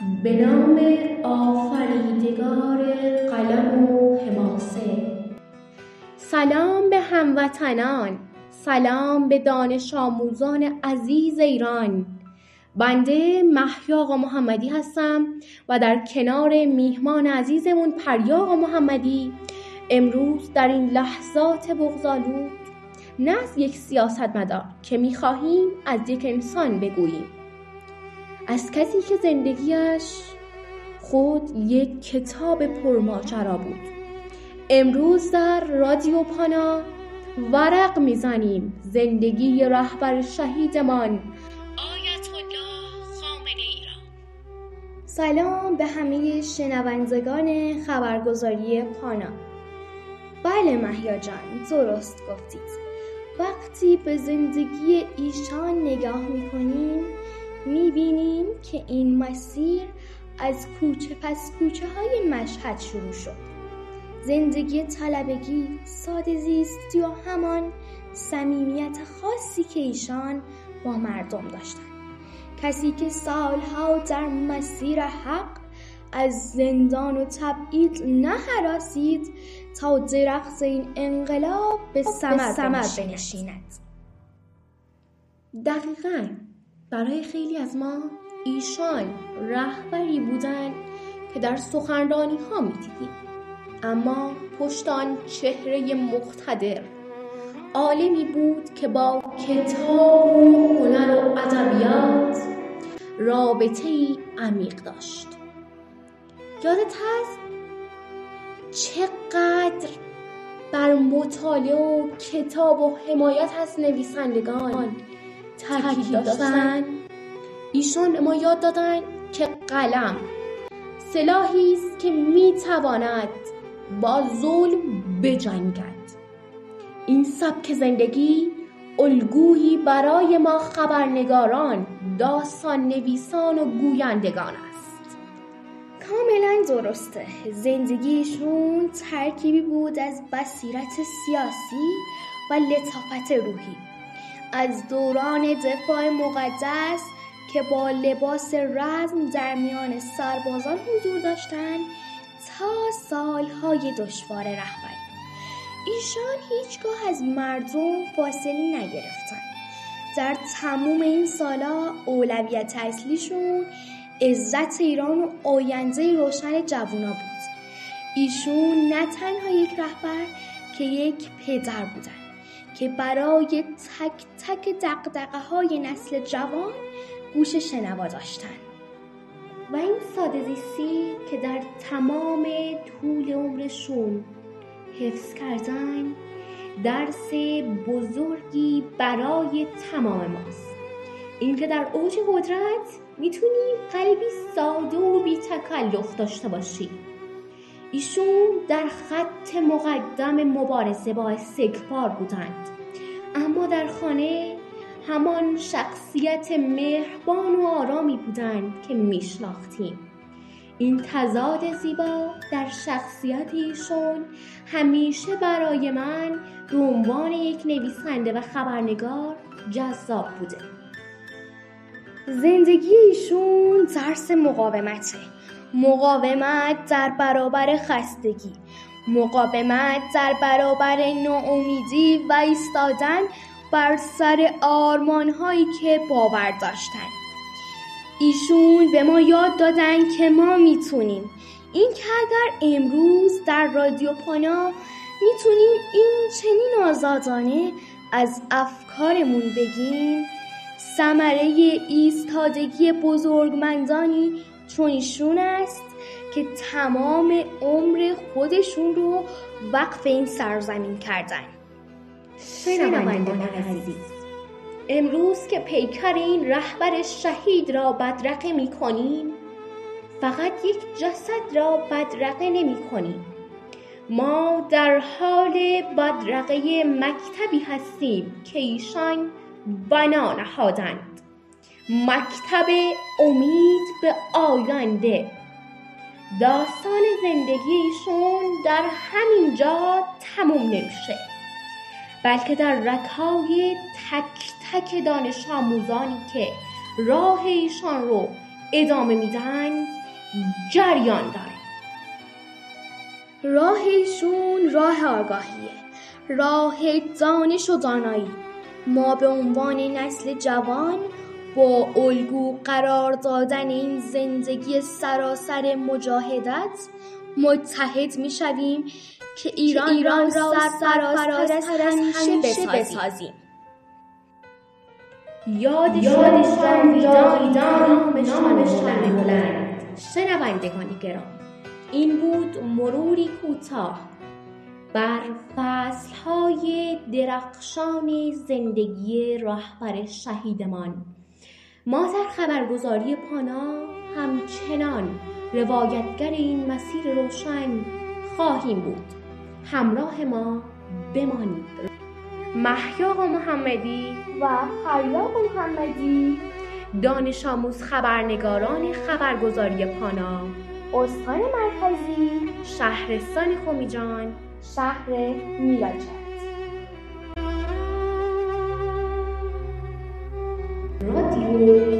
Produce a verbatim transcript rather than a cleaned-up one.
به نام آفریدگار قلم و حماسه. سلام به هموطنان، سلام به دانش آموزان عزیز ایران. بنده مهیار آقا محمدی هستم و در کنار میهمان عزیزمون پریا آقا محمدی امروز در این لحظات بغض‌آلود نه از یک سیاستمدار که می‌خواهیم از یک انسان بگوییم، از کسی که زندگیش خود یک کتاب پرماجرا بود. امروز در رادیو پانا ورق میزنیم زندگی رهبر شهیدمان آیت الله خامنه ای را. سلام به همه شنوندگان خبرگزاری پانا. بله مهیار جان، درست گفتید. وقتی به زندگی ایشان نگاه میکنیم میبینیم که این مسیر از کوچه پس کوچه های مشهد شروع شد. زندگی طلبگی، ساده زیستی و همان صمیمیت خاصی که ایشان با مردم داشتند. کسی که سالها در مسیر حق از زندان و تبعید نهراسید تا درخت این انقلاب به ثمر بنشیند. دقیقاً برای خیلی از ما ایشان رهبری بودند که در سخنرانی ها می دیدیم، اما پشت آن چهره مقتدر عالمی بود که با کتاب و هنر و ادبیات رابطه‌ای عمیق داشت. یادت هست چقدر بر مطالعه و کتاب و حمایت از نویسندگان تاکید داشتن؟ ایشان به ما یاد دادن که قلم سلاحی است که میتواند با ظلم بجنگد. این سبک زندگی الگویی برای ما خبرنگاران، داستان نویسان و گویندگان است. کاملا درسته. زندگیشون ترکیبی بود از بصیرت سیاسی و لطافت روحی. از دوران دفاع مقدس که با لباس رزم در میان سربازان حضور داشتند تا سالهای دشوار رهبری. ایشان هیچگاه از مردم فاصله نگرفتند. در تمام این سالا اولویت اصلیشون عزت ایران و آینده روشن جوونا بود. ایشون نه تنها یک رهبر که یک پدر بودند که برای تک تک دغدغه‌های نسل جوان گوش شنوا داشتند. و این ساده زیستی که در تمام طول عمرشون حفظ کردن درس بزرگی برای تمام ماست. این که در اوج قدرت میتونی قلبی ساده و بی تکلف داشته باشی. ایشون در خط مقدم مبارزه با استکبار بودند، اما در خانه همان شخصیت مهربان و آرامی بودند که میشناختیم. این تضاد زیبا در شخصیت ایشون همیشه برای من به عنوان یک نویسنده و خبرنگار جذاب بوده. زندگی ایشون درس مقاومته. مقاومت در برابر خستگی، مقاومت در برابر ناامیدی و ایستادن بر سر آرمان‌هایی که باور داشتن. ایشون به ما یاد دادن که ما میتونیم. این که اگر امروز در رادیو پانا میتونیم این چنین آزادانه از افکارمون بگیم، ثمره ایستادگی بزرگمندانی چون ایشون است که تمام عمر خودشون رو وقف این سرزمین کردن. شنوندگان عزیز، امروز که پیکر این رهبر شهید را بدرقه می کنیم، فقط یک جسد را بدرقه نمی کنیم. ما در حال بدرقه مکتبی هستیم که ایشان بنا نهادند. مکتب امید به آینده. داستان زندگیشون در همین جا تموم نمیشه، بلکه در رگ‌های تک تک دانش آموزانی که راه ایشان رو ادامه میدن جریان داره. راه ایشون راه آگاهیه، راه دانش و دانایی. ما به عنوان نسل جوان با الگو قرار دادن این زندگی سراسر مجاهدت متحد می شویم که ایران, ایران را سرفراز از همیشه بسازیم. یادشان جاویدان نامشان بلند. شنوندگان گرامی، این بود مروری کوتاه بر فصل‌های درخشان زندگی رهبر شهیدمان. ما در خبرگزاری پانا همچنان روایتگر این مسیر روشن خواهیم بود. همراه ما بمانید. محیاق محمدی و خیاق محمدی، دانش آموز خبرنگاران خبرگزاری پانا، استان مرکزی، شهرستان خمیجان، شهر میراجت. رادیو